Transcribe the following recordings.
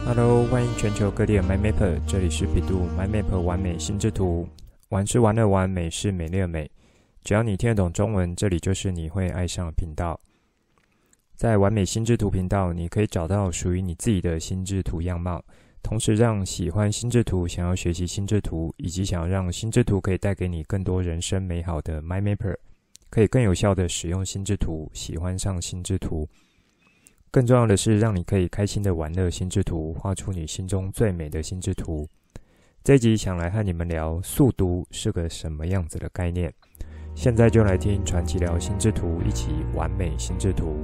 Hello，欢迎全球各地的 MyMapper， 这里是比度 MyMapper 完美心智图。玩是玩乐玩，美是美丽的美。只要你听得懂中文，这里就是你会爱上的频道。在完美心智图频道，你可以找到属于你自己的心智图样貌，同时让喜欢心智图、想要学习心智图，以及想要让心智图可以带给你更多人生美好的 MyMapper， 可以更有效的使用心智图，喜欢上心智图。更重要的是，让你可以开心的玩乐心智图，画出你心中最美的心智图。这一集想来和你们聊速读是个什么样子的概念。现在就来听传奇聊心智图，一起完美心智图。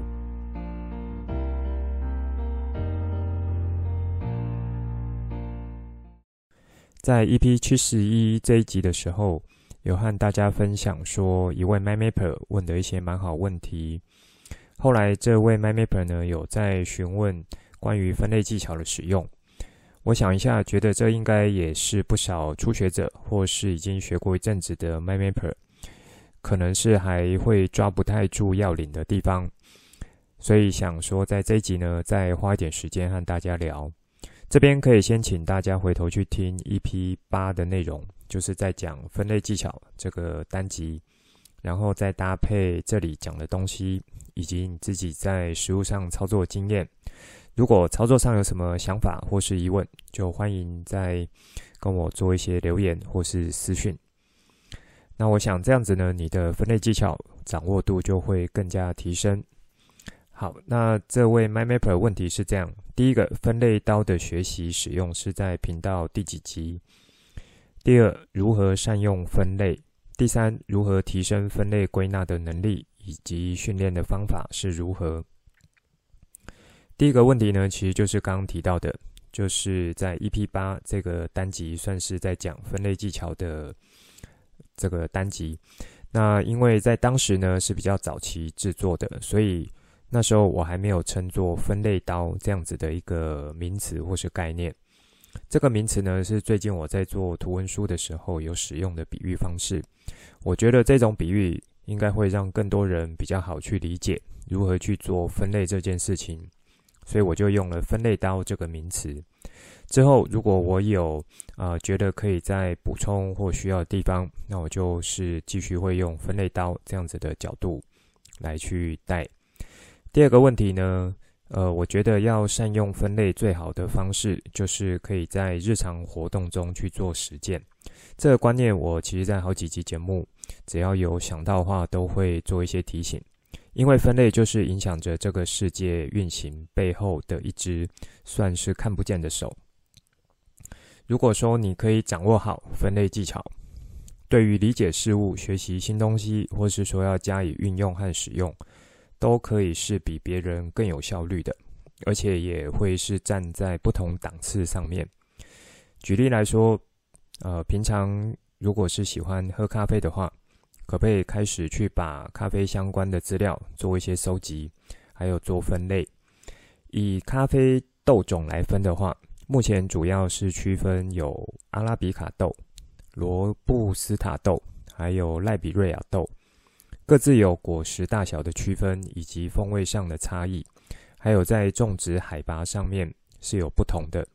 在 EP71 这一集的时候，有和大家分享说一位 MyMapper 问的一些蛮好问题。后来这位 MyMapper 呢有在询问关于分类技巧的使用。我想一下，觉得这应该也是不少初学者或是已经学过一阵子的 MyMapper 可能是还会抓不太住要领的地方，所以想说在这一集呢再花一点时间和大家聊。这边可以先请大家回头去听 EP8 的内容，就是在讲分类技巧这个单集，然后再搭配这里讲的东西以及你自己在实务上操作经验。如果操作上有什么想法或是疑问，就欢迎再跟我做一些留言或是私讯。那我想这样子呢，你的分类技巧掌握度就会更加提升。好，那这位 MyMapper 问题是这样：第一个，分类刀的学习使用是在频道第几集？第二，如何善用分类？第三，如何提升分类归纳的能力，以及训练的方法是如何？第一个问题呢，其实就是刚刚提到的，就是在 EP8 这个单集算是在讲分类技巧的这个单集。那因为在当时呢是比较早期制作的，所以那时候我还没有称作分类刀这样子的一个名词或是概念。这个名词呢是最近我在做图文书的时候有使用的比喻方式。我觉得这种比喻应该会让更多人比较好去理解如何去做分类这件事情，所以我就用了分类刀这个名词。之后如果我有觉得可以再补充或需要的地方，那我就是继续会用分类刀这样子的角度来去带。第二个问题呢，我觉得要善用分类最好的方式就是可以在日常活动中去做实践。这个观念我其实在好几集节目只要有想到的话都会做一些提醒，因为分类就是影响着这个世界运行背后的一只算是看不见的手。如果说你可以掌握好分类技巧，对于理解事物、学习新东西，或是说要加以运用和使用，都可以是比别人更有效率的，而且也会是站在不同档次上面。举例来说，平常如果是喜欢喝咖啡的话，可不可以开始去把咖啡相关的资料做一些收集，还有做分类。以咖啡豆种来分的话，目前主要是区分有阿拉比卡豆、罗布斯塔豆，还有赖比瑞亚豆，各自有果实大小的区分，以及风味上的差异，还有在种植海拔上面是有不同的。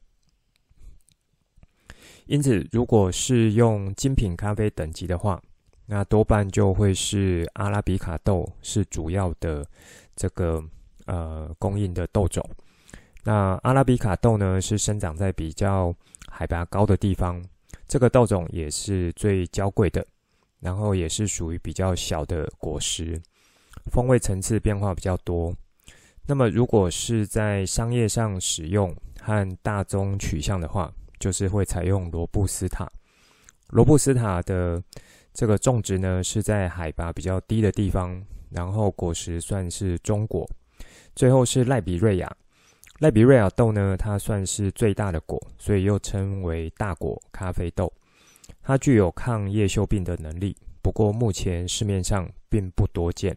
因此，如果是用精品咖啡等级的话，那多半就会是阿拉比卡豆是主要的这个供应的豆种。那阿拉比卡豆呢是生长在比较海拔高的地方，这个豆种也是最娇贵的，然后也是属于比较小的果实，风味层次变化比较多。那么如果是在商业上使用和大宗取向的话，就是会采用罗布斯塔。罗布斯塔的这个种植呢是在海拔比较低的地方，然后果实算是中果。最后是赖比瑞亚。赖比瑞亚豆呢，它算是最大的果，所以又称为大果咖啡豆。它具有抗叶锈病的能力，不过目前市面上并不多见。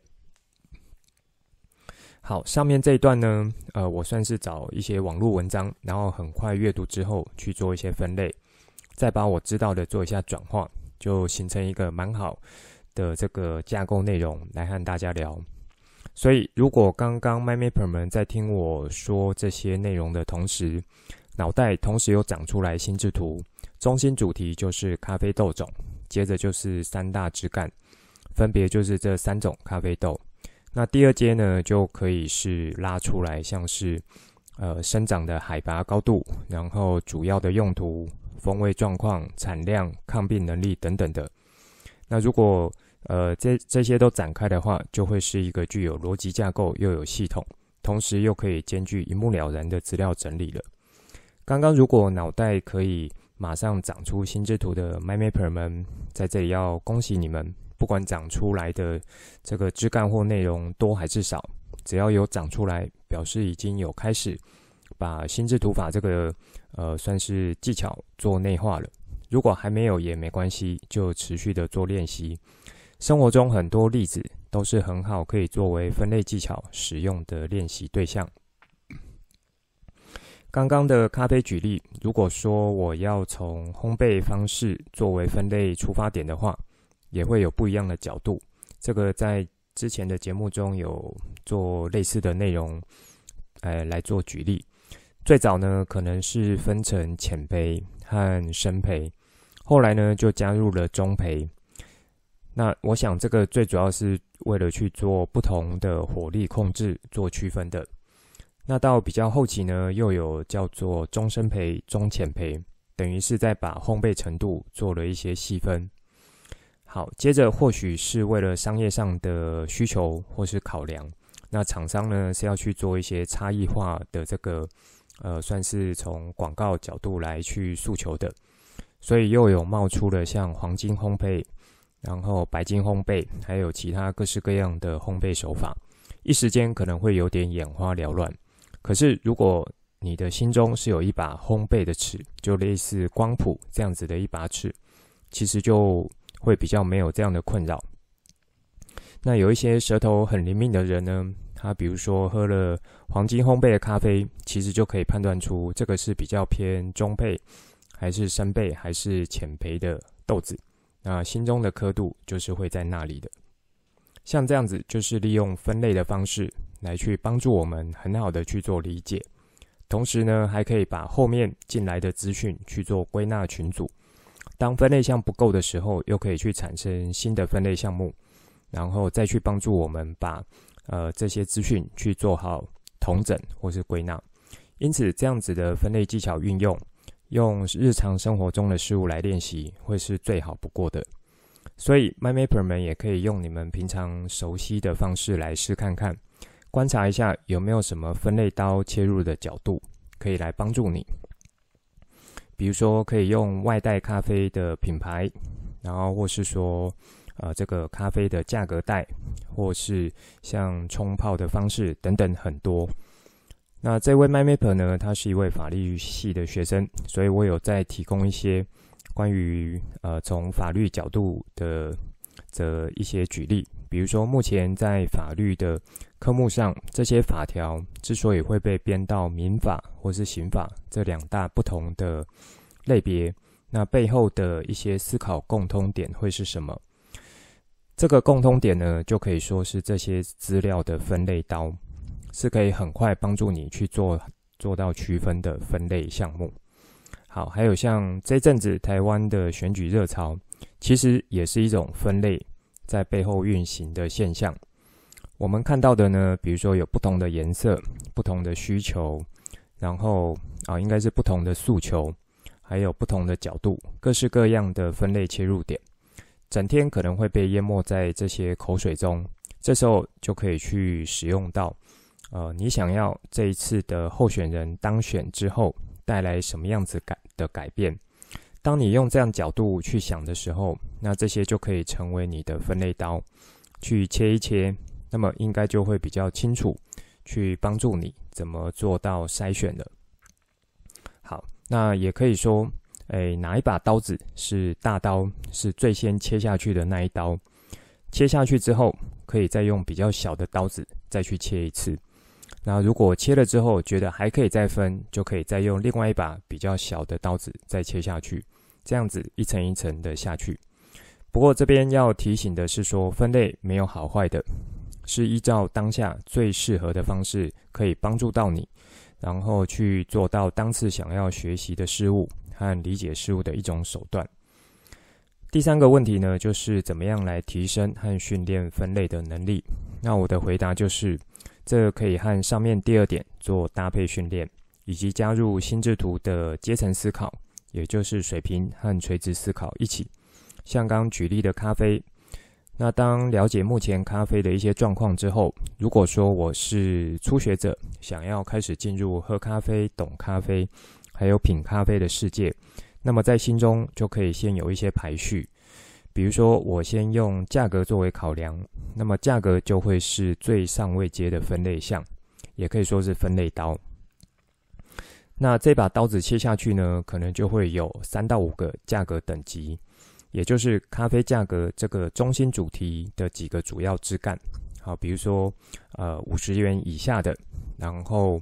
好，上面这一段呢，我算是找一些网络文章，然后很快阅读之后去做一些分类，再把我知道的做一下转化，就形成一个蛮好的这个架构内容来和大家聊。所以如果刚刚 MyMapper 们在听我说这些内容的同时， 脑袋同时有长出来心智图，中心主题就是咖啡豆种，接着就是3大枝干，分别就是这3种咖啡豆。那第二阶呢，就可以是拉出来，像是生长的海拔高度，然后主要的用途、风味状况、产量、抗病能力等等的。那如果这些都展开的话，就会是一个具有逻辑架构又有系统，同时又可以兼具一目了然的资料整理了。刚刚如果脑袋可以马上长出心智图的 MyMapper 们，在这里要恭喜你们，不管长出来的这个枝干或内容多还是少，只要有长出来，表示已经有开始把心智图法这个算是技巧做内化了。如果还没有也没关系，就持续的做练习。生活中很多例子都是很好可以作为分类技巧使用的练习对象。刚刚的咖啡举例，如果说我要从烘焙方式作为分类出发点的话，也会有不一样的角度。这个在之前的节目中有做类似的内容，来做举例。最早呢，可能是分成浅焙和深焙，后来呢就加入了中焙。那我想这个最主要是为了去做不同的火力控制做区分的。那到比较后期呢，又有叫做中深焙、中浅焙，等于是在把烘焙程度做了一些细分。好，接着或许是为了商业上的需求或是考量，那厂商呢是要去做一些差异化的这个算是从广告角度来去诉求的，所以又有冒出了像黄金烘焙，然后白金烘焙，还有其他各式各样的烘焙手法，一时间可能会有点眼花缭乱。可是如果你的心中是有一把烘焙的尺，就类似光谱这样子的一把尺，其实就会比较没有这样的困扰。那有一些舌头很灵敏的人呢，他比如说喝了黄金烘焙的咖啡，其实就可以判断出这个是比较偏中焙还是深焙还是浅焙的豆子，那心中的刻度就是会在那里的。像这样子就是利用分类的方式来去帮助我们很好的去做理解，同时呢还可以把后面进来的资讯去做归纳群组，当分类项不够的时候，又可以去产生新的分类项目，然后再去帮助我们把这些资讯去做好统整或是归纳。因此这样子的分类技巧运用，用日常生活中的事物来练习，会是最好不过的。所以 MyMapper 们也可以用你们平常熟悉的方式来试看看，观察一下有没有什么分类刀切入的角度可以来帮助你。比如说可以用外带咖啡的品牌，然后或是说这个咖啡的价格带，或是像冲泡的方式等等很多。那这位 MyMapper 呢，他是一位法律系的学生，所以我有在提供一些关于从法律角度的一些举例。比如说目前在法律的科目上，这些法条之所以会被编到民法或是刑法这2大不同的类别，那背后的一些思考共通点会是什么？这个共通点呢，就可以说是这些资料的分类刀，是可以很快帮助你去做到区分的分类项目。好，还有像这阵子台湾的选举热潮，其实也是一种分类在背后运行的现象。我们看到的呢，比如说有不同的颜色、不同的需求，然后应该是不同的诉求，还有不同的角度，各式各样的分类切入点，整天可能会被淹没在这些口水中。这时候就可以去使用到你想要这一次的候选人当选之后带来什么样子的改变。当你用这样角度去想的时候，那这些就可以成为你的分类刀，去切一切，那么应该就会比较清楚，去帮助你怎么做到筛选了。好，那也可以说哪一把刀子是大刀，是最先切下去的那一刀，切下去之后可以再用比较小的刀子再去切一次。那如果切了之后觉得还可以再分，就可以再用另外一把比较小的刀子再切下去，这样子一层一层的下去。不过这边要提醒的是说，分类没有好坏的，是依照当下最适合的方式可以帮助到你， 然后去做到当次想要学习的事物和理解事物的一种手段。第三个问题呢，就是怎么样来提升和训练分类的能力。那我的回答就是，这可以和上面第二点做搭配训练，以及加入心智图的阶层思考，也就是水平和垂直思考一起。像刚举例的咖啡，那当了解目前咖啡的一些状况之后，如果说我是初学者，想要开始进入喝咖啡、懂咖啡，还有品咖啡的世界，那么在心中就可以先有一些排序。比如说我先用价格作为考量，那么价格就会是最上位阶的分类项，也可以说是分类刀。那这把刀子切下去呢，可能就会有3到5个价格等级，也就是咖啡价格这个中心主题的几个主要枝干。好，比如说50元以下的，然后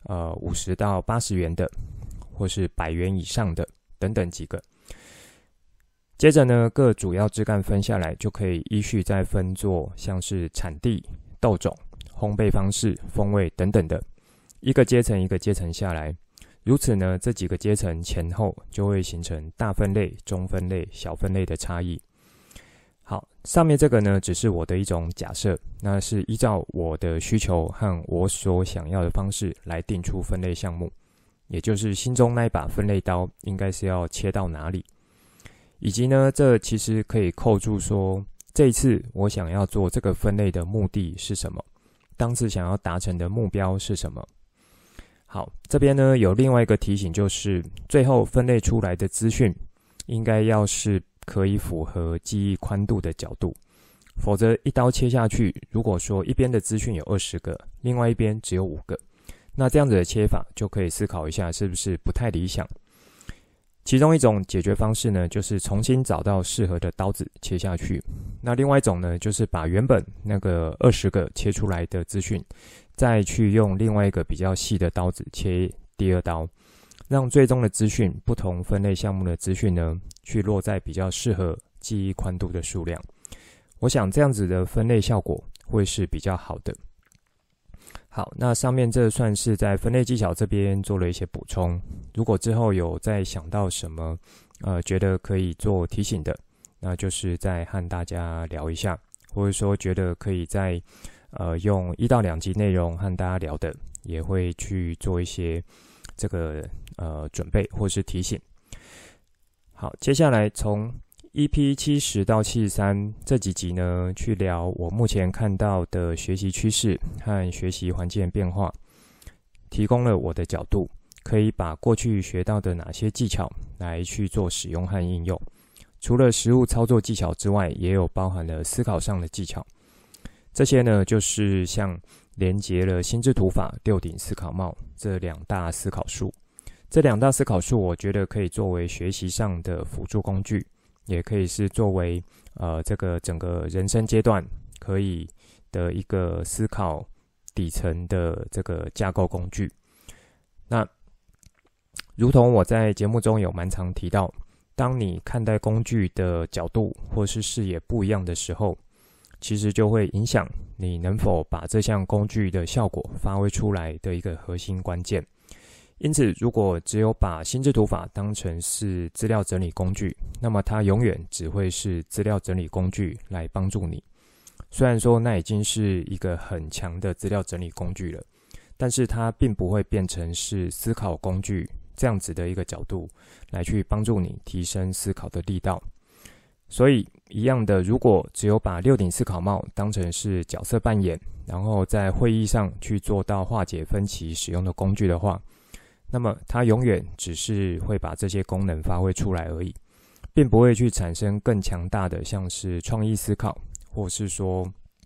50到80元的，或是100元以上的等等几个。接着呢，各主要枝干分下来，就可以依序再分作像是产地、豆种、烘焙方式、风味等等的，一个阶层一个阶层下来。如此呢，这几个阶层前后就会形成大分类、中分类、小分类的差异。好，上面这个呢，只是我的一种假设，那是依照我的需求和我所想要的方式来定出分类项目，也就是心中那一把分类刀应该是要切到哪里。以及呢，这其实可以扣住说，这一次我想要做这个分类的目的是什么，当次想要达成的目标是什么。好，这边呢有另外一个提醒，就是最后分类出来的资讯应该要是可以符合记忆宽度的角度，否则一刀切下去，如果说一边的资讯有20个，另外一边只有5个，那这样子的切法就可以思考一下是不是不太理想。其中一种解决方式呢，就是重新找到适合的刀子切下去。那另外一种呢，就是把原本那个20个切出来的资讯，再去用另外一个比较细的刀子切第2刀，让最终的资讯，不同分类项目的资讯呢，去落在比较适合记忆宽度的数量。我想这样子的分类效果会是比较好的。好，那上面这算是在分类技巧这边做了一些补充。如果之后有再想到什么，觉得可以做提醒的，那就是再和大家聊一下，或者说觉得可以再用1到2集内容和大家聊的，也会去做一些这个准备或是提醒。好，接下来从EP 70到73这几集呢，去聊我目前看到的学习趋势和学习环境的变化，提供了我的角度，可以把过去学到的哪些技巧来去做使用和应用。除了实务操作技巧之外，也有包含了思考上的技巧。这些呢，就是像连结了心智图法、6顶思考帽这2大思考术。这2大思考术，我觉得可以作为学习上的辅助工具，也可以是作为这个整个人生阶段可以的一个思考底层的这个架构工具。那如同我在节目中有蛮常提到，当你看待工具的角度或是视野不一样的时候，其实就会影响你能否把这项工具的效果发挥出来的一个核心关键。因此，如果只有把心智图法当成是资料整理工具，那么它永远只会是资料整理工具来帮助你。虽然说那已经是一个很强的资料整理工具了，但是它并不会变成是思考工具这样子的一个角度来去帮助你提升思考的力道。所以一样的，如果只有把6顶思考帽当成是角色扮演，然后在会议上去做到化解分歧使用的工具的话，那么它永远只是会把这些功能发挥出来而已，并不会去产生更强大的像是创意思考，或是说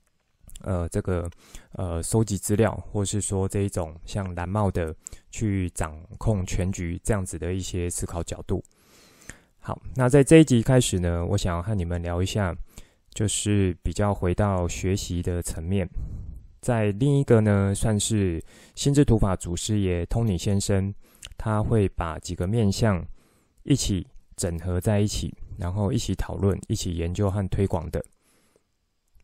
收集资料，或是说这一种像蓝帽的去掌控全局这样子的一些思考角度。好，那在这一集开始呢，我想要和你们聊一下，就是比较回到学习的层面。在另一个呢，算是心智图法祖师爷 Tony 先生，他会把几个面向一起整合在一起，然后一起讨论、一起研究和推广的。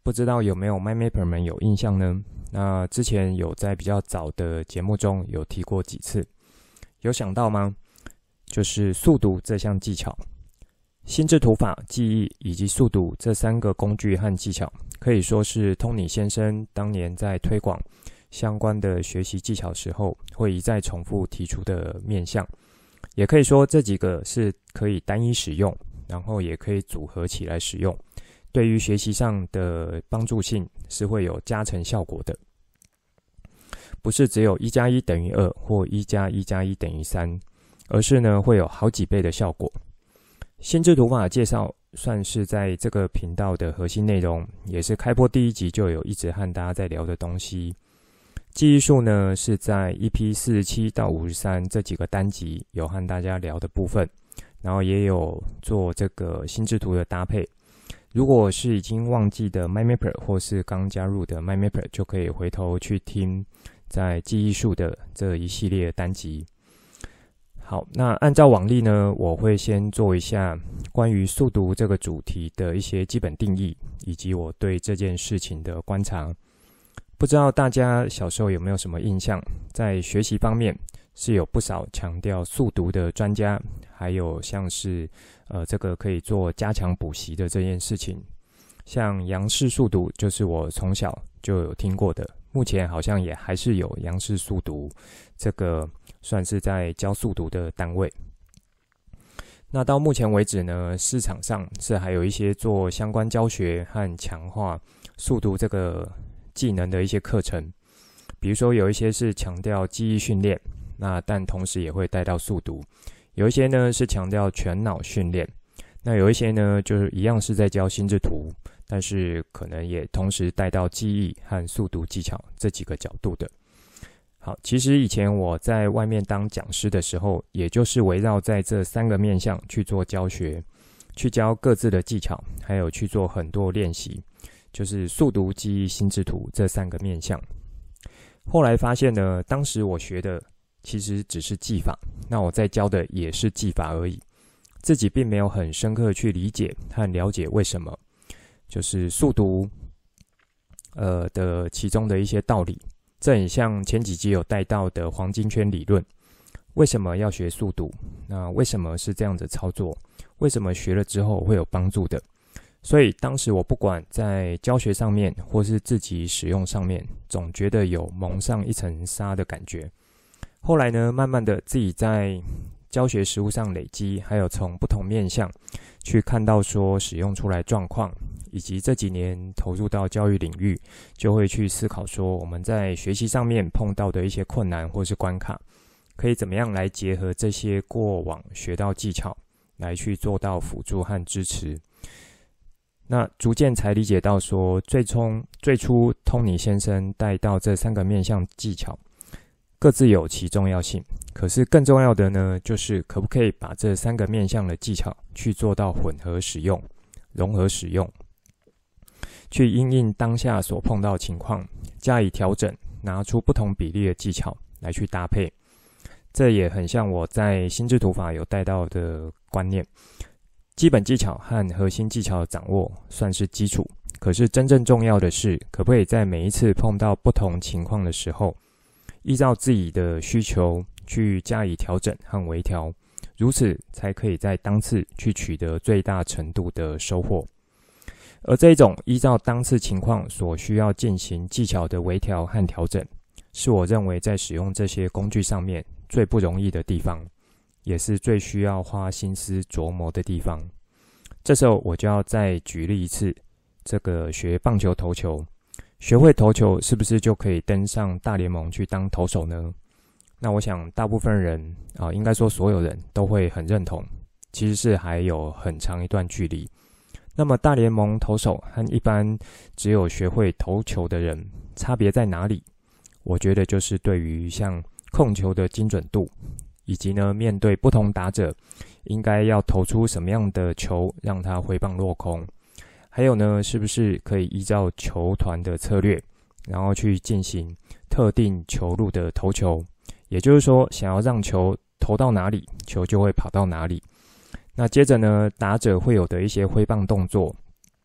不知道有没有 MyMapper 们有印象呢？那之前有在比较早的节目中有提过几次，有想到吗？就是速读这项技巧。心智图法、记忆以及速读这3个工具和技巧，可以说是通尼先生当年在推广相关的学习技巧时候，会一再重复提出的面向。也可以说这几个是可以单一使用，然后也可以组合起来使用，对于学习上的帮助性是会有加成效果的。不是只有1+1等于2或1+1+1等于3，而是呢会有好几倍的效果。心智图法介绍算是在这个频道的核心内容，也是开播第1集就有一直和大家在聊的东西。记忆术呢是在 EP 47到53这几个单集有和大家聊的部分，然后也有做这个心智图的搭配。如果是已经忘记的 MyMapper 或是刚加入的 MyMapper， 就可以回头去听在记忆术的这一系列单集。好，那按照往例呢，我会先做一下关于速读这个主题的一些基本定义，以及我对这件事情的观察。不知道大家小时候有没有什么印象，在学习方面是有不少强调速读的专家，还有像是这个可以做加强补习的这件事情。像杨氏速读就是我从小就有听过的，目前好像也还是有杨氏速读，这个算是在教速读的单位。那到目前为止呢，市场上是还有一些做相关教学和强化速读这个技能的一些课程，比如说有一些是强调记忆训练，那但同时也会带到速读；有一些呢是强调全脑训练，那有一些呢就是一样是在教心智图，但是可能也同时带到记忆和速读技巧这几个角度的。好，其实以前我在外面当讲师的时候，也就是围绕在这3个面向去做教学，去教各自的技巧，还有去做很多练习，就是速读、记忆、心智图这3个面向。后来发现呢，当时我学的其实只是技法，那我在教的也是技法而已，自己并没有很深刻去理解和了解为什么，就是速读的其中的一些道理。这很像前几集有带到的黄金圈理论，为什么要学速读？那为什么是这样子操作？为什么学了之后会有帮助的？所以当时我不管在教学上面或是自己使用上面，总觉得有蒙上一层纱的感觉。后来呢，慢慢的自己在教学实务上累积，还有从不同面向去看到说使用出来状况，以及这几年投入到教育领域，就会去思考说我们在学习上面碰到的一些困难或是关卡，可以怎么样来结合这些过往学到技巧来去做到辅助和支持。那逐渐才理解到说，最初通尼先生带到这3个面向技巧各自有其重要性，可是更重要的呢，就是可不可以把这3个面向的技巧去做到混合使用、融合使用，去因应当下所碰到的情况加以调整，拿出不同比例的技巧来去搭配。这也很像我在心智图法有带到的观念，基本技巧和核心技巧的掌握算是基础，可是真正重要的是可不可以在每一次碰到不同情况的时候，依照自己的需求去加以调整和微调，如此才可以在当次去取得最大程度的收获。而这一种依照当次情况所需要进行技巧的微调和调整，是我认为在使用这些工具上面最不容易的地方，也是最需要花心思琢磨的地方。这时候我就要再举例一次，这个学棒球投球，学会投球是不是就可以登上大联盟去当投手呢？那我想大部分人应该说所有人都会很认同，其实是还有很长一段距离。那么大联盟投手和一般只有学会投球的人差别在哪里？我觉得就是对于像控球的精准度，以及呢面对不同打者应该要投出什么样的球让他挥棒落空，还有呢是不是可以依照球团的策略，然后去进行特定球路的投球，也就是说想要让球投到哪里，球就会跑到哪里。那接着呢，打者会有的一些挥棒动作，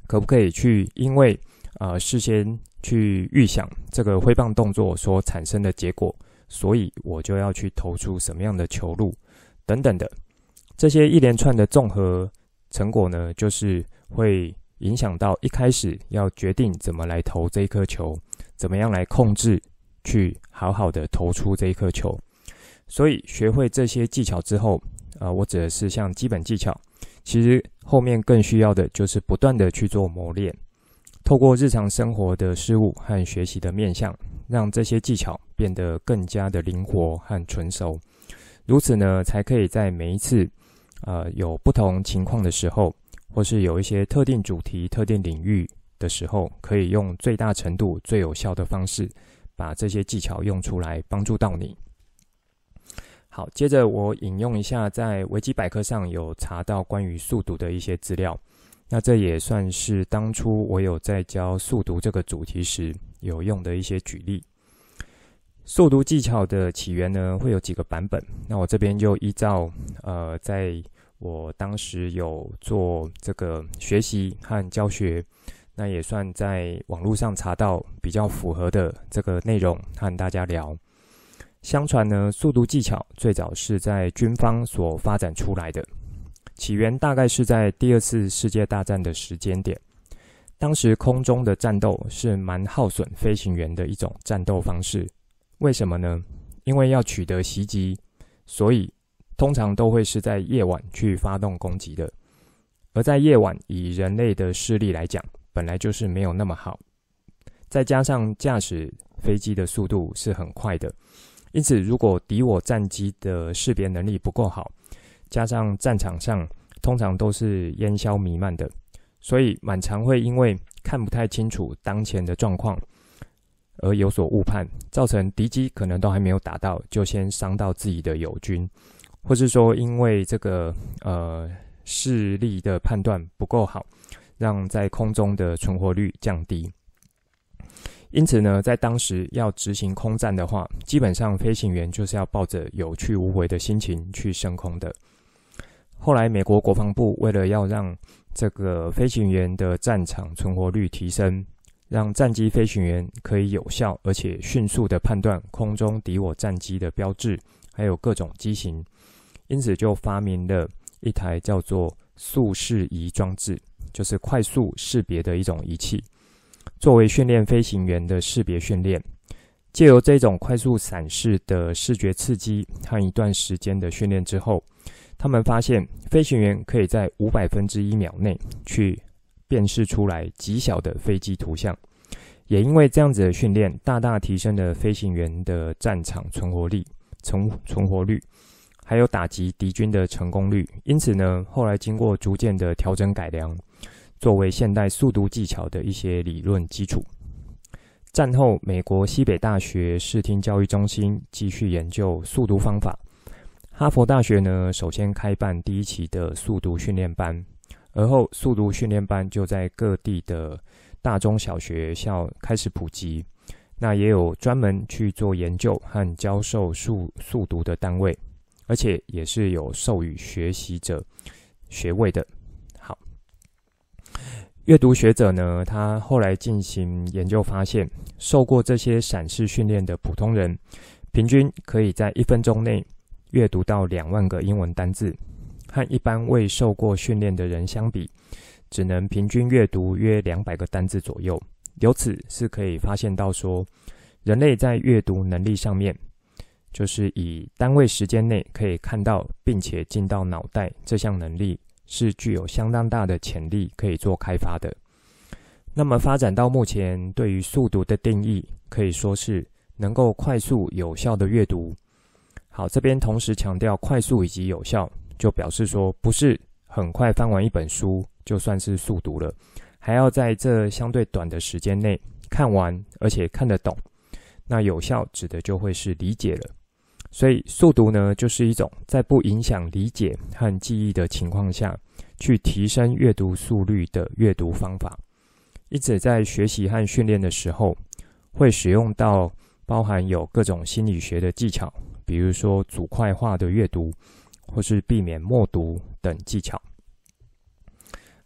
可不可以去因为事先去预想这个挥棒动作所产生的结果，所以我就要去投出什么样的球路等等的。这些一连串的综合成果呢，就是会影响到一开始要决定怎么来投这一颗球，怎么样来控制去好好的投出这一颗球。所以学会这些技巧之后，我指的是像基本技巧，其实后面更需要的就是不断的去做磨练，透过日常生活的事物和学习的面向，让这些技巧变得更加的灵活和纯熟。如此呢，才可以在每一次有不同情况的时候，或是有一些特定主题、特定领域的时候，可以用最大程度、最有效的方式，把这些技巧用出来，帮助到你。好，接着我引用一下在维基百科上有查到关于速读的一些资料。那这也算是当初我有在教速读这个主题时有用的一些举例。速读技巧的起源呢，会有几个版本。那我这边就依照在我当时有做这个学习和教学，那也算在网络上查到比较符合的这个内容和大家聊。相传呢，速读技巧最早是在军方所发展出来的，起源大概是在第二次世界大战的时间点。当时空中的战斗是蛮耗损飞行员的一种战斗方式。为什么呢？因为要取得袭击，所以通常都会是在夜晚去发动攻击的。而在夜晚，以人类的视力来讲，本来就是没有那么好，再加上驾驶飞机的速度是很快的，因此如果敌我战机的识别能力不够好，加上战场上通常都是烟硝弥漫的，所以蛮常会因为看不太清楚当前的状况而有所误判，造成敌机可能都还没有打到，就先伤到自己的友军，或是说因为这个视力的判断不够好，让在空中的存活率降低。因此呢，在当时要执行空战的话，基本上飞行员就是要抱着有去无回的心情去升空的。后来美国国防部为了要让这个飞行员的战场存活率提升，让战机飞行员可以有效而且迅速的判断空中敌我战机的标志，还有各种机型，因此就发明了一台叫做速识仪装置，就是快速识别的一种仪器，作为训练飞行员的识别训练。借由这种快速闪示的视觉刺激和一段时间的训练之后，他们发现飞行员可以在1/500秒内去辨识出来极小的飞机图像。也因为这样子的训练，大大提升了飞行员的战场存活率，还有打击敌军的成功率。因此呢，后来经过逐渐的调整改良，作为现代速读技巧的一些理论基础。战后，美国西北大学视听教育中心继续研究速读方法。哈佛大学呢，首先开办第一期的速读训练班，而后速读训练班就在各地的大中小学校开始普及。那也有专门去做研究和教授速读的单位，而且也是有授予学习者学位的。好，阅读学者呢，他后来进行研究发现，受过这些闪示训练的普通人，平均可以在1分钟内阅读到2万个英文单字，和一般未受过训练的人相比，只能平均阅读约200个单字左右。由此是可以发现到说，人类在阅读能力上面，就是以单位时间内可以看到并且进到脑袋这项能力，是具有相当大的潜力可以做开发的。那么发展到目前，对于速读的定义可以说是能够快速有效的阅读。好，这边同时强调快速以及有效，就表示说不是很快翻完一本书就算是速读了，还要在这相对短的时间内看完，而且看得懂。那有效指的就会是理解了。所以速读呢，就是一种在不影响理解和记忆的情况下，去提升阅读速率的阅读方法。因此在学习和训练的时候，会使用到包含有各种心理学的技巧，比如说组块化的阅读，或是避免默读等技巧。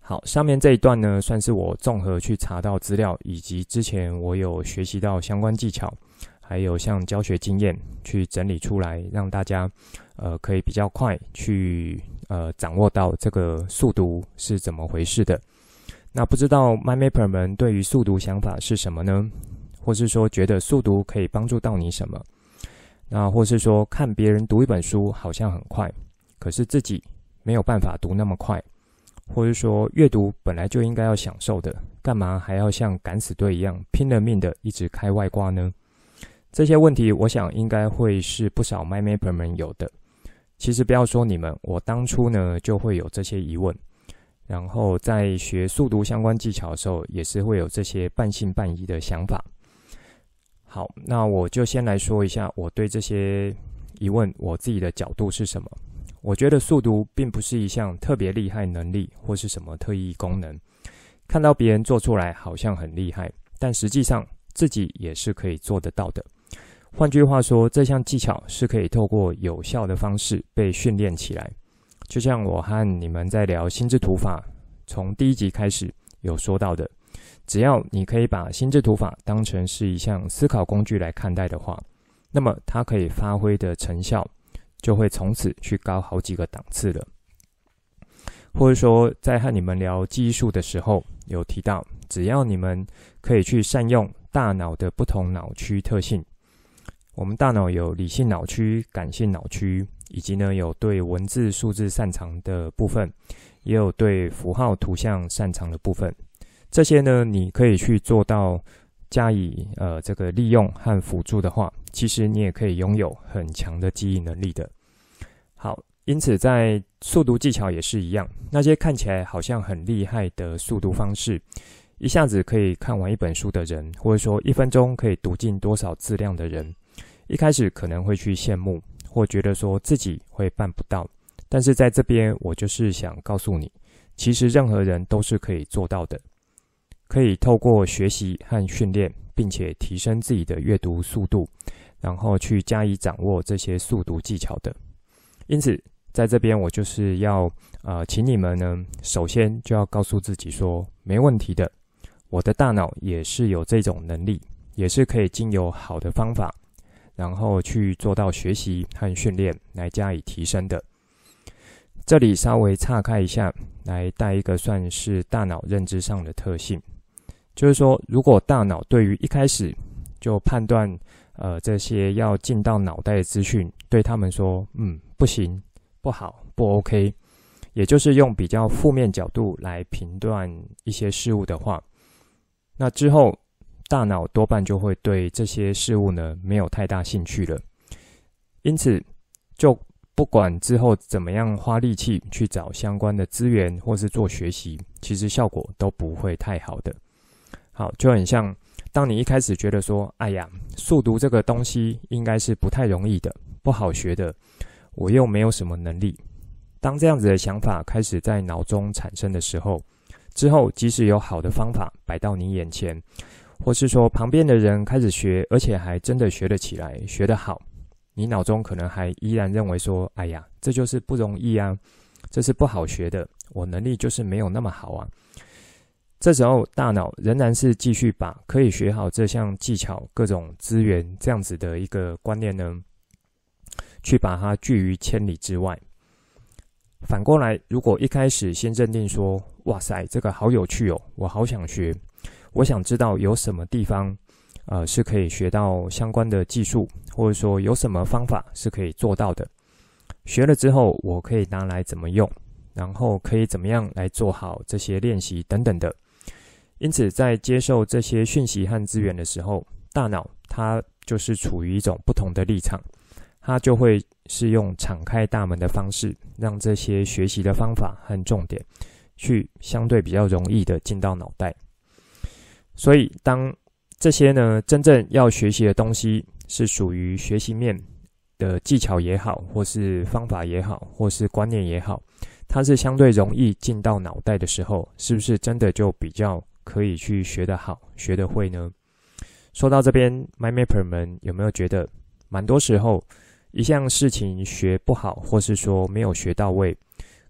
好，上面这一段呢，算是我综合去查到资料，以及之前我有学习到相关技巧，还有像教学经验去整理出来，让大家可以比较快去掌握到这个速读是怎么回事的。那不知道 MyMapper 们对于速读想法是什么呢？或是说觉得速读可以帮助到你什么？那或是说看别人读一本书好像很快，可是自己没有办法读那么快，或是说阅读本来就应该要享受的，干嘛还要像敢死队一样拼了命的一直开外挂呢？这些问题我想应该会是不少 MyMapper 们有的。其实不要说你们，我当初呢就会有这些疑问，然后在学速读相关技巧的时候也是会有这些半信半疑的想法。好，那我就先来说一下我对这些疑问我自己的角度是什么。我觉得速读并不是一项特别厉害能力或是什么特异功能，看到别人做出来好像很厉害，但实际上自己也是可以做得到的。换句话说，这项技巧是可以透过有效的方式被训练起来。就像我和你们在聊心智图法，从第一集开始有说到的，只要你可以把心智图法当成是一项思考工具来看待的话，那么它可以发挥的成效就会从此去高好几个档次了。或者说在和你们聊记忆术的时候有提到，只要你们可以去善用大脑的不同脑区特性，我们大脑有理性脑区、感性脑区，以及呢有对文字数字擅长的部分，也有对符号图像擅长的部分。这些呢你可以去做到加以这个利用和辅助的话，其实你也可以拥有很强的记忆能力的。好，因此在速读技巧也是一样，那些看起来好像很厉害的速读方式，一下子可以看完一本书的人，或者说1分钟可以读进多少字量的人，一开始可能会去羡慕，或觉得说自己会办不到。但是在这边我就是想告诉你，其实任何人都是可以做到的，可以透过学习和训练，并且提升自己的阅读速度，然后去加以掌握这些速读技巧的。因此在这边我就是要请你们呢，首先就要告诉自己说，没问题的，我的大脑也是有这种能力，也是可以经由好的方法，然后去做到学习和训练来加以提升的。这里稍微岔开一下，来带一个算是大脑认知上的特性，就是说如果大脑对于一开始就判断这些要进到脑袋的资讯，对他们说不行、不好、不 OK， 也就是用比较负面角度来评断一些事物的话，那之后大脑多半就会对这些事物呢没有太大兴趣了。因此就不管之后怎么样花力气去找相关的资源或是做学习，其实效果都不会太好的。好，就很像当你一开始觉得说，哎呀，速读这个东西应该是不太容易的，不好学的，我又没有什么能力。当这样子的想法开始在脑中产生的时候，之后即使有好的方法摆到你眼前，或是说旁边的人开始学，而且还真的学得起来，学得好，你脑中可能还依然认为说，哎呀，这就是不容易啊，这是不好学的，我能力就是没有那么好啊。这时候大脑仍然是继续把可以学好这项技巧、各种资源这样子的一个观念呢，去把它拒于千里之外。反过来，如果一开始先认定说，哇塞，这个好有趣哦，我好想学，我想知道有什么地方是可以学到相关的技术，或者说有什么方法是可以做到的，学了之后我可以拿来怎么用，然后可以怎么样来做好这些练习等等的。因此在接受这些讯息和资源的时候，大脑它就是处于一种不同的立场，它就会是用敞开大门的方式，让这些学习的方法和重点去相对比较容易的进到脑袋。所以当这些呢真正要学习的东西是属于学习面的技巧也好，或是方法也好，或是观念也好，它是相对容易进到脑袋的时候，是不是真的就比较可以去学得好、学得会呢？说到这边 ，MyMapper 们有没有觉得，蛮多时候一项事情学不好，或是说没有学到位，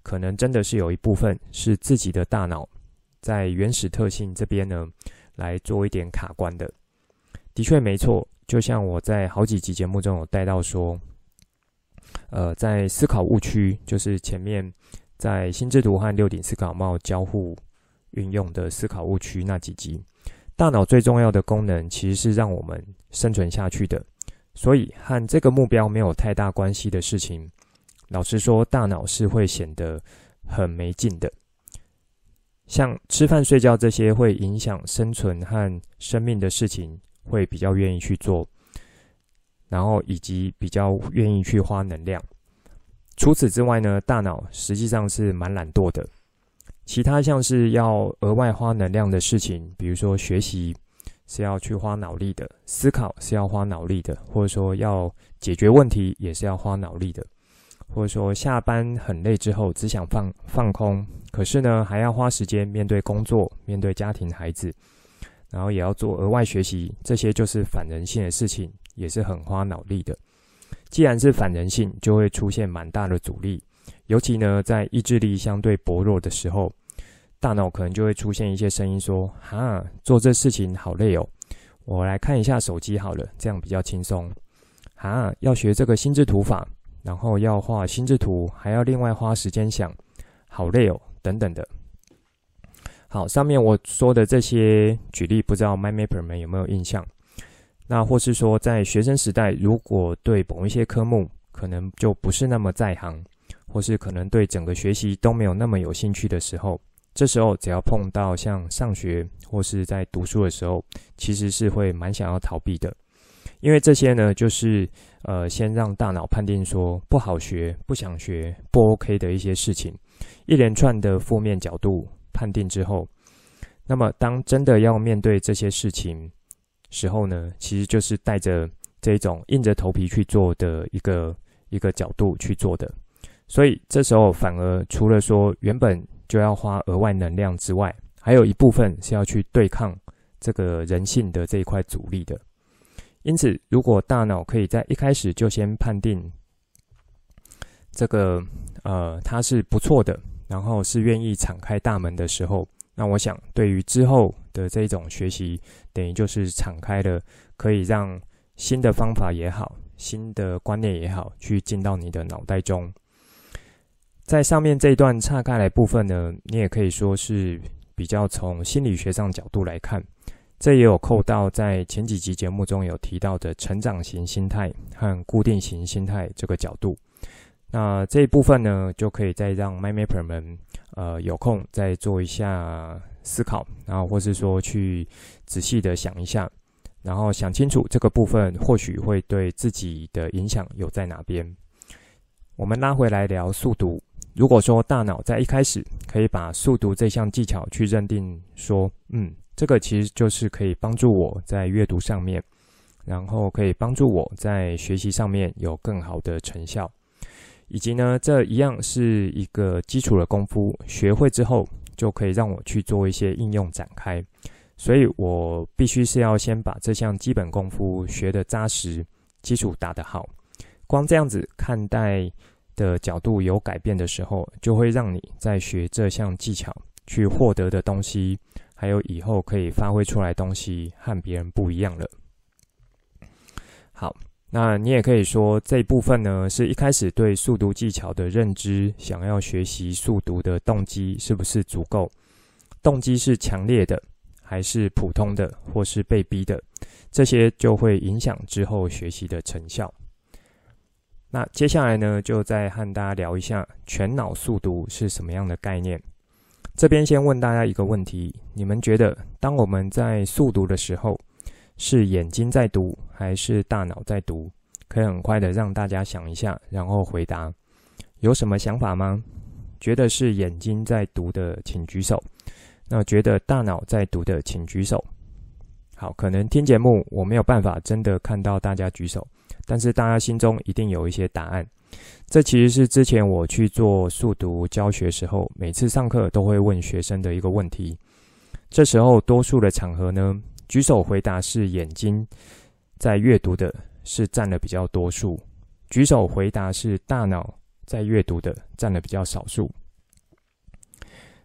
可能真的是有一部分是自己的大脑在原始特性这边呢来做一点卡关的。的确没错，就像我在好几集节目中有带到说，在思考误区，就是前面在心智图和六顶思考帽交互运用的思考误区那几集，大脑最重要的功能其实是让我们生存下去的，所以和这个目标没有太大关系的事情，老实说，大脑是会显得很没劲的。像吃饭睡觉这些会影响生存和生命的事情，会比较愿意去做，然后以及比较愿意去花能量。除此之外呢，大脑实际上是蛮懒惰的。其他像是要额外花能量的事情，比如说学习是要去花脑力的，思考是要花脑力的，或者说要解决问题也是要花脑力的，或者说下班很累之后只想放空，可是呢还要花时间面对工作，面对家庭孩子，然后也要做额外学习，这些就是反人性的事情，也是很花脑力的。既然是反人性，就会出现蛮大的阻力，尤其呢在意志力相对薄弱的时候，大脑可能就会出现一些声音说，做这事情好累哦，我来看一下手机好了，这样比较轻松。要学这个心智图法，然后要画心智图，还要另外花时间想，好累哦，等等的。好，上面我说的这些举例，不知道 MyMapper 们有没有印象？那或是说，在学生时代，如果对某一些科目可能就不是那么在行，或是可能对整个学习都没有那么有兴趣的时候，这时候只要碰到像上学或是在读书的时候，其实是会蛮想要逃避的。因为这些呢，就是先让大脑判定说不好学、不想学、不 OK 的一些事情，一连串的负面角度判定之后，那么当真的要面对这些事情时候呢，其实就是带着这种硬着头皮去做的一个角度去做的。所以这时候反而除了说原本就要花额外能量之外，还有一部分是要去对抗这个人性的这一块阻力的。因此，如果大脑可以在一开始就先判定这个它是不错的，然后是愿意敞开大门的时候，那我想对于之后的这种学习，等于就是敞开了，可以让新的方法也好，新的观念也好，去进到你的脑袋中。在上面这一段岔开来部分呢，你也可以说是比较从心理学上角度来看，这也有扣到在前几集节目中有提到的成长型心态和固定型心态这个角度。那这一部分呢，就可以再让 MyMapper 们有空再做一下思考，然后或是说去仔细的想一下，然后想清楚这个部分或许会对自己的影响有在哪边。我们拉回来聊速读，如果说大脑在一开始可以把速读这项技巧去认定说，这个其实就是可以帮助我在阅读上面，然后可以帮助我在学习上面有更好的成效，以及呢，这一样是一个基础的功夫，学会之后就可以让我去做一些应用展开，所以我必须是要先把这项基本功夫学得扎实，基础打得好。光这样子看待的角度有改变的时候，就会让你在学这项技巧去获得的东西，还有以后可以发挥出来的东西和别人不一样了。好，那你也可以说这一部分呢，是一开始对速读技巧的认知，想要学习速读的动机是不是足够？动机是强烈的，还是普通的，或是被逼的？这些就会影响之后学习的成效。那接下来呢，就再和大家聊一下全脑速读是什么样的概念。这边先问大家一个问题，你们觉得当我们在速读的时候，是眼睛在读还是大脑在读？可以很快的让大家想一下，然后回答。有什么想法吗？觉得是眼睛在读的请举手，那觉得大脑在读的请举手。好，可能听节目我没有办法真的看到大家举手，但是大家心中一定有一些答案。这其实是之前我去做速读教学时候，每次上课都会问学生的一个问题。这时候多数的场合呢，举手回答是眼睛在阅读的是占了比较多数，举手回答是大脑在阅读的占了比较少数。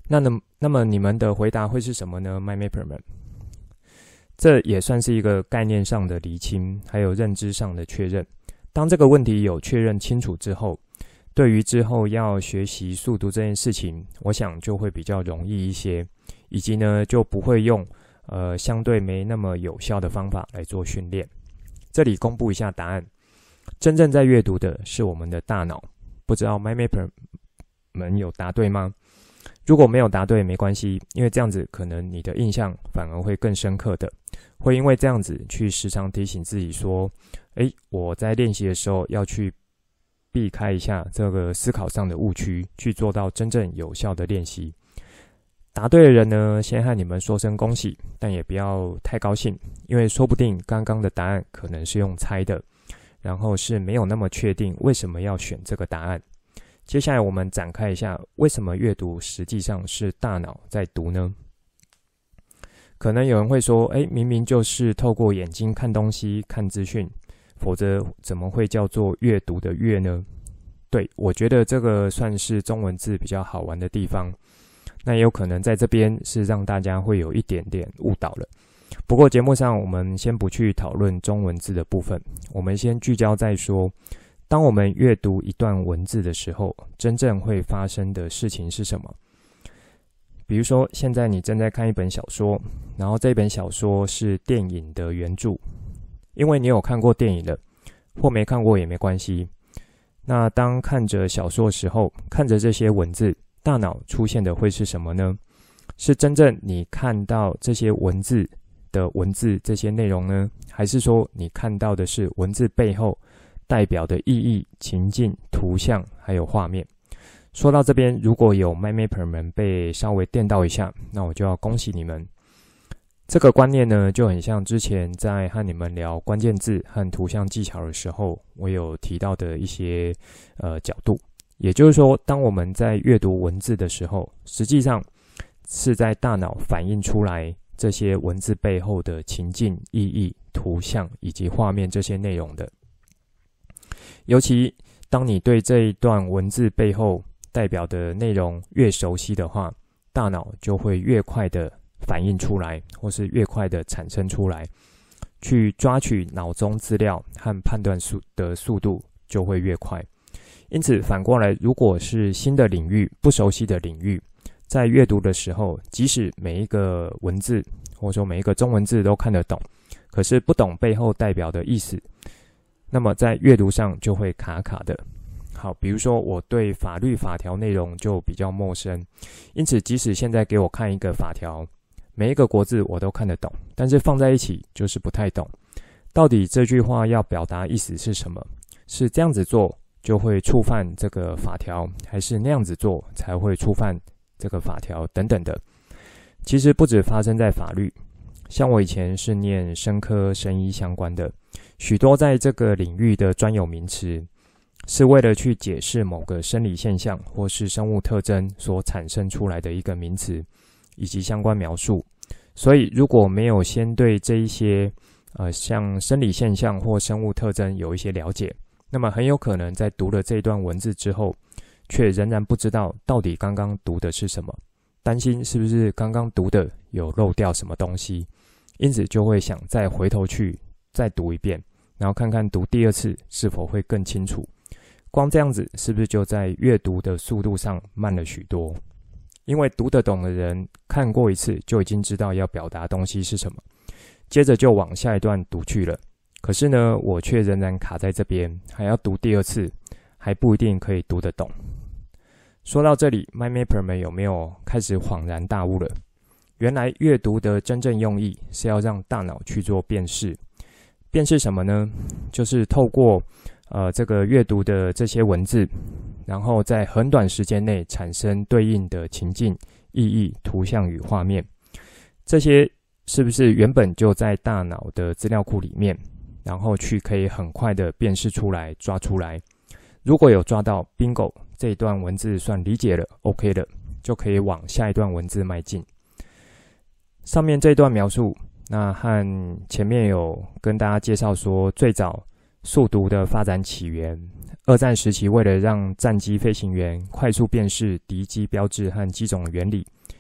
那么你们的回答会是什么呢 ？MyMapper 们，这也算是一个概念上的厘清，还有认知上的确认。当这个问题有确认清楚之后，对于之后要学习速读这件事情，我想就会比较容易一些，以及呢就不会用相对没那么有效的方法来做训练。这里公布一下答案，真正在阅读的是我们的大脑，不知道 MyMapper 们有答对吗？如果没有答对没关系，因为这样子可能你的印象反而会更深刻的，会因为这样子去时常提醒自己说，我在练习的时候要去避开一下这个思考上的误区，去做到真正有效的练习。答对的人呢，先和你们说声恭喜，但也不要太高兴，因为说不定刚刚的答案可能是用猜的，然后是没有那么确定为什么要选这个答案。接下来我们展开一下，为什么阅读实际上是大脑在读呢？可能有人会说，明明就是透过眼睛看东西、看资讯，否则怎么会叫做阅读的阅呢？对，我觉得这个算是中文字比较好玩的地方。那也有可能在这边是让大家会有一点点误导了。不过节目上我们先不去讨论中文字的部分，我们先聚焦在说，当我们阅读一段文字的时候，真正会发生的事情是什么？比如说，现在你正在看一本小说，然后这本小说是电影的原著，因为你有看过电影了，或没看过也没关系。那当看着小说的时候，看着这些文字，大脑出现的会是什么呢？是真正你看到这些文字的文字这些内容呢？还是说你看到的是文字背后代表的意义、情境、图像还有画面？说到这边，如果有 MyMapper 们被稍微电到一下，那我就要恭喜你们。这个观念呢，就很像之前在和你们聊关键字和图像技巧的时候，我有提到的一些角度。也就是说，当我们在阅读文字的时候，实际上是在大脑反映出来这些文字背后的情境、意义、图像以及画面这些内容的。尤其当你对这一段文字背后代表的内容越熟悉的话，大脑就会越快的反映出来，或是越快的产生出来，去抓取脑中资料和判断的速度就会越快。因此反过来，如果是新的领域、不熟悉的领域，在阅读的时候，即使每一个文字或者说每一个中文字都看得懂，可是不懂背后代表的意思，那么在阅读上就会卡卡的。好，比如说我对法律法条内容就比较陌生，因此即使现在给我看一个法条，每一个国字我都看得懂，但是放在一起就是不太懂。到底这句话要表达意思是什么？是这样子做就会触犯这个法条，还是那样子做才会触犯这个法条等等的。其实不只发生在法律，像我以前是念生科生医相关的，许多在这个领域的专有名词，是为了去解释某个生理现象或是生物特征所产生出来的一个名词以及相关描述。所以如果没有先对这一些像生理现象或生物特征有一些了解，那么很有可能在读了这一段文字之后，却仍然不知道到底刚刚读的是什么，担心是不是刚刚读的有漏掉什么东西，因此就会想再回头去再读一遍，然后看看读第二次是否会更清楚。光这样子是不是就在阅读的速度上慢了许多？因为读得懂的人看过一次就已经知道要表达东西是什么，接着就往下一段读去了。可是呢，我却仍然卡在这边，还要读第二次，还不一定可以读得懂。说到这里 ，MyMapper 们有没有开始恍然大悟了？原来阅读的真正用意是要让大脑去做辨识。辨识什么呢？就是透过这个阅读的这些文字，然后在很短时间内产生对应的情境、意义、图像与画面。这些是不是原本就在大脑的资料库里面？然后去可以很快的辨识出来、抓出来。如果有抓到 bingo， 这一段文字算理解了 OK 了，就可以往下一段文字迈进。上面这一段描述，那和前面有跟大家介绍说，最早速读的发展起源，二战时期为了让战机飞行员快速辨识敌机标志和机种原理，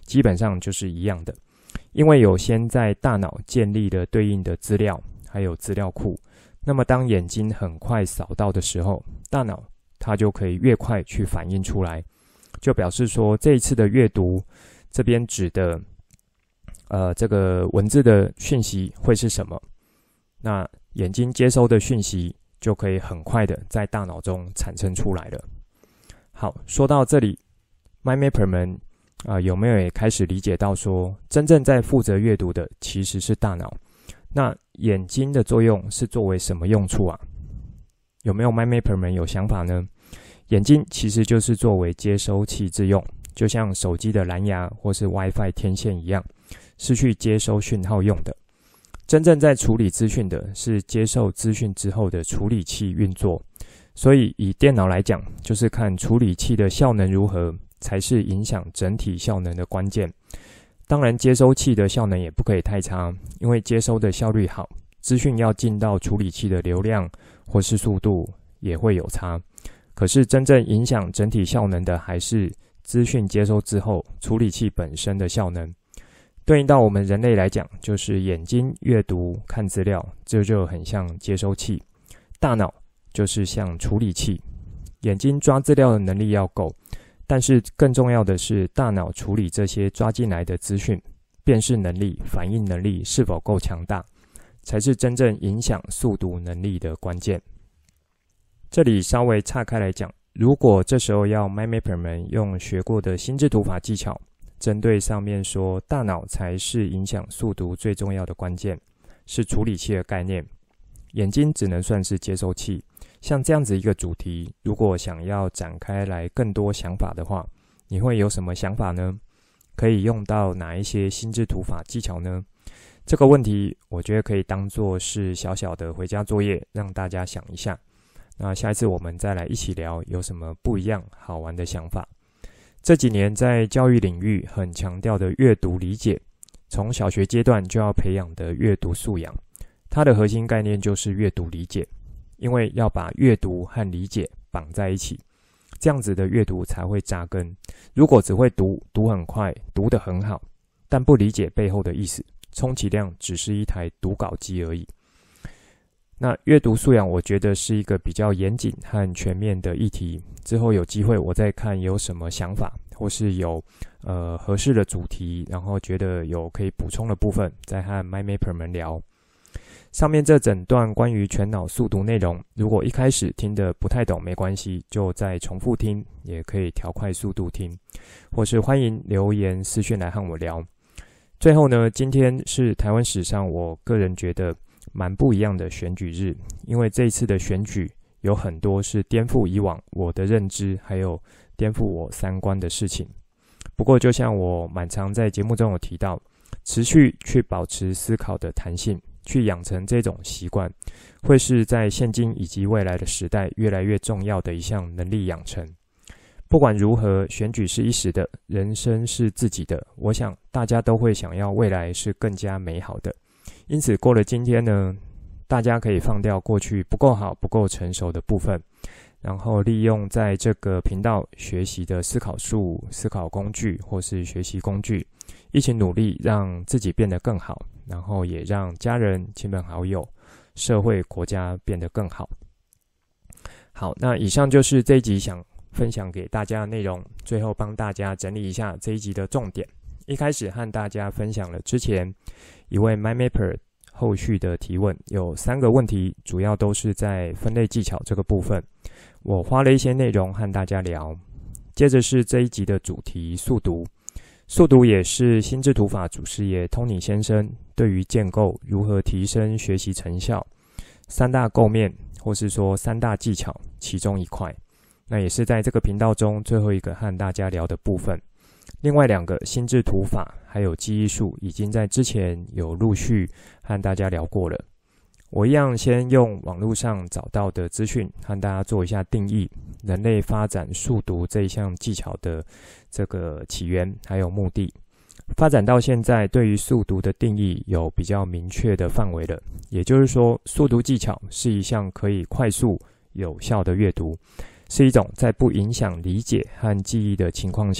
基本上就是一样的，因为有先在大脑建立了对应的资料，还有资料库。那么当眼睛很快扫到的时候，大脑它就可以越快去反应出来，就表示说这一次的阅读，这边指的这个文字的讯息会是什么？那眼睛接收的讯息就可以很快的在大脑中产生出来了。好，说到这里 ，MyMapper 们有没有也开始理解到说，真正在负责阅读的其实是大脑？那眼睛的作用是作为什么用处啊？有没有 MyMapper 们有想法呢？眼睛其实就是作为接收器之用，就像手机的蓝牙或是 WiFi 天线一样，是去接收讯号用的。真正在处理资讯的是接受资讯之后的处理器运作。所以以电脑来讲，就是看处理器的效能如何，才是影响整体效能的关键。当然接收器的效能也不可以太差，因为接收的效率好，资讯要进到处理器的流量或是速度也会有差。可是真正影响整体效能的还是资讯接收之后处理器本身的效能。对应到我们人类来讲，就是眼睛阅读看资料，这就很像接收器，大脑就是像处理器。眼睛抓资料的能力要够，但是更重要的是大脑处理这些抓进来的资讯，辨识能力、反应能力是否够强大，才是真正影响速读能力的关键。这里稍微岔开来讲，如果这时候要 MyMapper 们用学过的心智图法技巧，针对上面说大脑才是影响速读最重要的关键，是处理器的概念，眼睛只能算是接收器。像这样子一个主题，如果想要展开来更多想法的话，你会有什么想法呢？可以用到哪一些心智图法技巧呢？这个问题我觉得可以当作是小小的回家作业，让大家想一下。那下一次我们再来一起聊有什么不一样好玩的想法。这几年在教育领域很强调的阅读理解，从小学阶段就要培养的阅读素养，它的核心概念就是阅读理解，因为要把阅读和理解绑在一起，这样子的阅读才会扎根。如果只会读很快，读得很好，但不理解背后的意思，充其量只是一台读稿机而已。那阅读素养我觉得是一个比较严谨和全面的议题，之后有机会我再看有什么想法，或是有合适的主题，然后觉得有可以补充的部分，再和 MyMapper 们聊。上面这整段关于全脑速读内容，如果一开始听得不太懂没关系，就再重复听，也可以调快速度听，或是欢迎留言私讯来和我聊。最后呢，今天是台湾史上我个人觉得蛮不一样的选举日，因为这一次的选举有很多是颠覆以往我的认知，还有颠覆我三观的事情。不过就像我蛮常在节目中有提到，持续去保持思考的弹性，去养成这种习惯，会是在现今以及未来的时代越来越重要的一项能力养成。不管如何，选举是一时的，人生是自己的，我想大家都会想要未来是更加美好的。因此过了今天呢，大家可以放掉过去不够好、不够成熟的部分，然后利用在这个频道学习的思考术、思考工具或是学习工具，一起努力让自己变得更好，然后也让家人、亲朋好友、社会、国家变得更好。好，那以上就是这一集想分享给大家的内容，最后帮大家整理一下这一集的重点。一开始和大家分享了之前一位 MyMapper 后续的提问，有3个问题，主要都是在分类技巧这个部分，我花了一些内容和大家聊。接着是这一集的主题速读，速读也是心智图法祖师爷 Tony 先生对于建构如何提升学习成效3大构面，或是说3大技巧其中一块，那也是在这个频道中最后一个和大家聊的部分。另外2个心智图法还有记忆术已经在之前有陆续和大家聊过了。我一样先用网络上找到的资讯和大家做一下定义，人类发展速读这一项技巧的这个起源还有目的。发展到现在，对于速读的定义有比较明确的范围了，也就是说，速读技巧是一项可以快速有效的阅读，是一种在不影响理解和记忆的情况下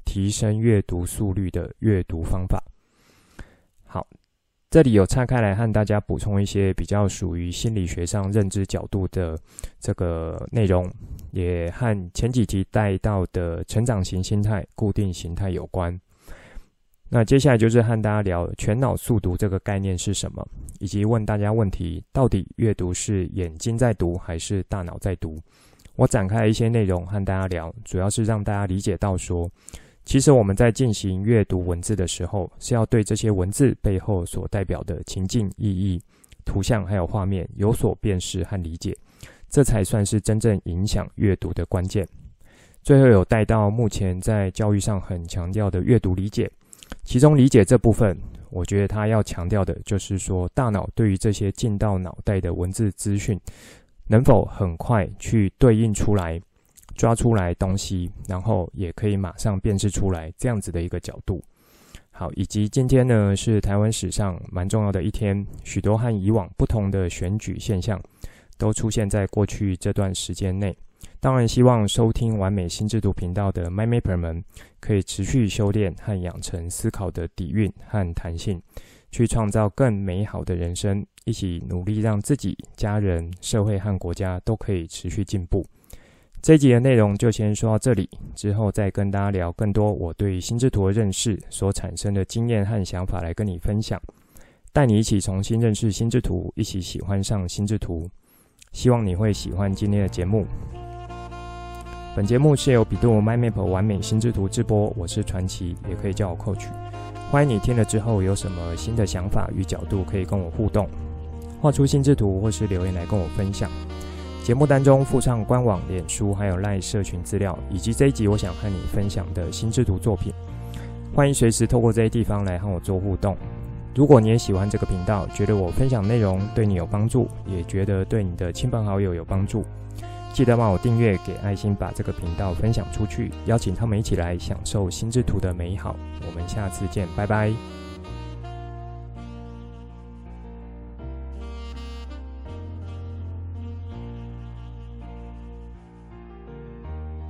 提升阅读速率的阅读方法。好，这里有岔开来和大家补充一些比较属于心理学上认知角度的这个内容，也和前几题带到的成长型心态、固定形态有关。那接下来就是和大家聊全脑速读这个概念是什么，以及问大家问题，到底阅读是眼睛在读还是大脑在读？我展开一些内容和大家聊，主要是让大家理解到说，其实我们在进行阅读文字的时候，是要对这些文字背后所代表的情境、意义、图像还有画面有所辨识和理解，这才算是真正影响阅读的关键。最后有带到目前在教育上很强调的阅读理解，其中理解这部分，我觉得他要强调的就是说，大脑对于这些进到脑袋的文字资讯，能否很快去对应出来，抓出来东西，然后也可以马上辨识出来，这样子的一个角度。好，以及今天呢是台湾史上蛮重要的一天，许多和以往不同的选举现象都出现在过去这段时间内。当然希望收听完美心智图频道的 MyMapper 们可以持续修炼和养成思考的底蕴和弹性，去创造更美好的人生，一起努力让自己、家人、社会和国家都可以持续进步。这一集的内容就先说到这里，之后再跟大家聊更多我对心智图的认识所产生的经验和想法来跟你分享，带你一起重新认识心智图，一起喜欢上心智图。希望你会喜欢今天的节目。本节目是由比度 MyMap 完美心智图直播，我是传奇，也可以叫我 Coach。欢迎你听了之后有什么新的想法与角度可以跟我互动，画出心智图或是留言来跟我分享。节目单中附上官网、脸书还有 LINE 社群资料，以及这一集我想和你分享的心智图作品。欢迎随时透过这些地方来和我做互动。如果你也喜欢这个频道，觉得我分享内容对你有帮助，也觉得对你的亲朋好友有帮助，记得帮我订阅，给爱心，把这个频道分享出去，邀请他们一起来享受心智图的美好。我们下次见，拜拜。